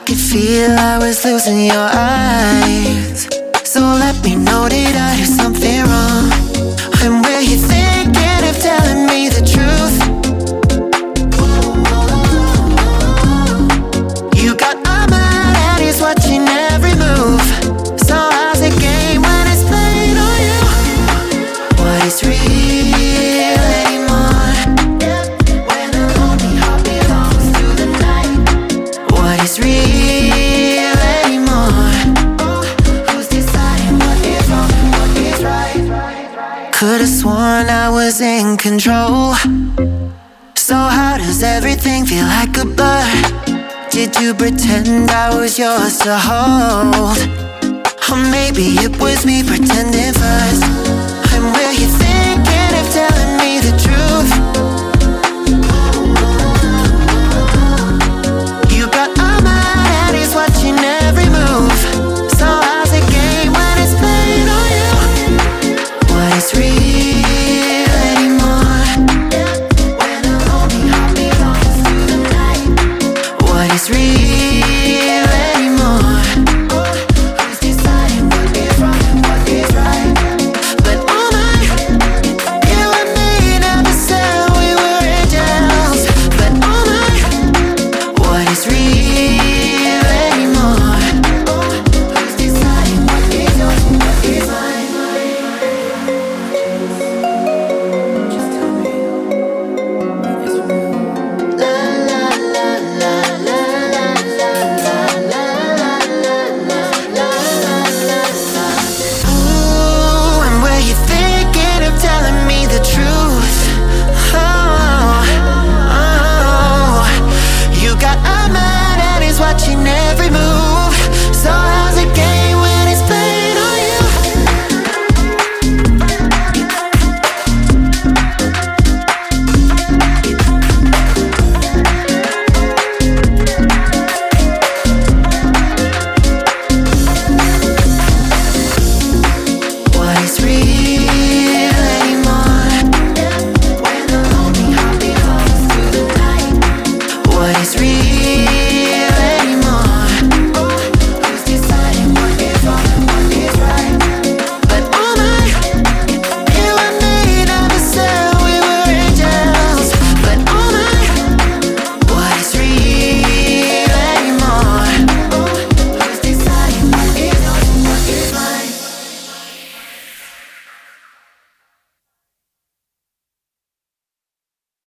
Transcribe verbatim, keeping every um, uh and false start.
could feel I was losing your eyes. So let me know, did I do something wrong? And were you thinking of telling me the truth? You got a man and he's watching every move. So how's the game when it's playing on you? What is real anymore? When the lonely heart belongs to the night. What is real anymore? Who's deciding what is wrong and what is right? Could've sworn I was in control. So how does everything feel like a blur? Did you pretend I was yours to hold? Or maybe it was me pretending first. And were you thinking of telling me the truth? You got a man and he's watching every move. So how's the game when it's playing on you? What is real anymore? When the lonely heart belongs to the night. What is real?